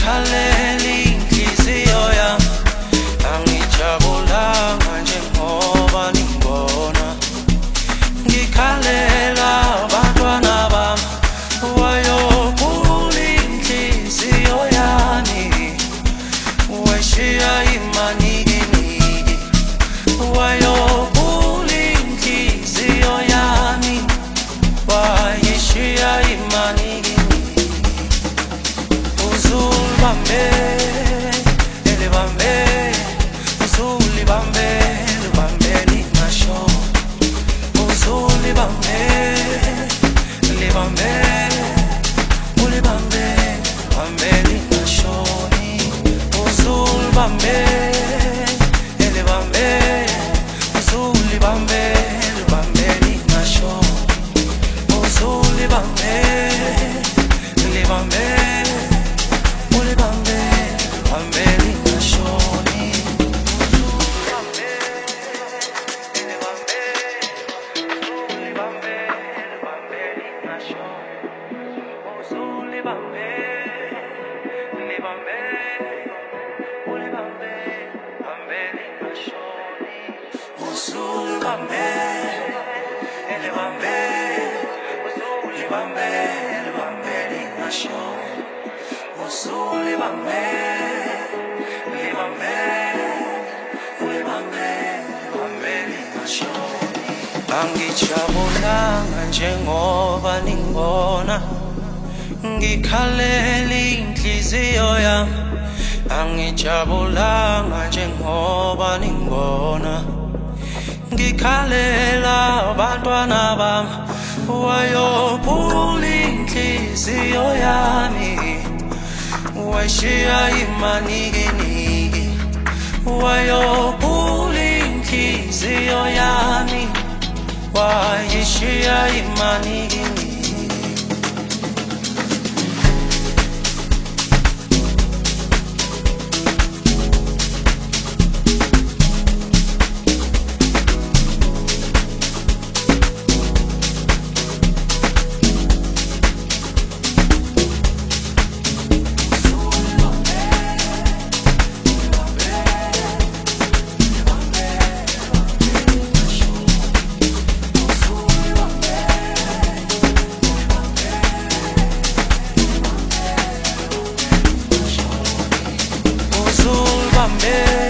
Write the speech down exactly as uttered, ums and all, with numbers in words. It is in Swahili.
ngikhalela inhliziyo yami, angijabulanga njengoba ningibona. Ngikhalela abantwana bami, wayobula inhliziyo yami, wayishiya imanikiniki. Wayobula inhliziyo yami, wayishiya imanikiniki. Uzulibambe, elibambe, uzulibambe, libambe lingasho. Uzulibambe, libambe, ulibambe, bambe lingashoni. Uzulibambe, elibambe, uzulibambe, libambe lingasho. Uzulibambe, libambe, ulibambe, bambe lingashoni. Uzulibambe, elibambe, ulibambe, libambe lingasho. Uzulibambe, libambe, ulibambe, bambe lingashoni. Uzulibambe, elibambe, uzulibambe, libambe lingashoni. Uzulibambe, libambe, ulibambe, bambe lingashoni. Angijabulanga njengoba ningibona, ngikhalela inhliziyo yami. Angijabulanga njengoba ningibona, ngikhalela abantwana bami, wayobula inhliziyo yami, wayishiya imanikiniki. Wayobula inhliziyo yami, wayishiya imanikiniki. Uzulibambe.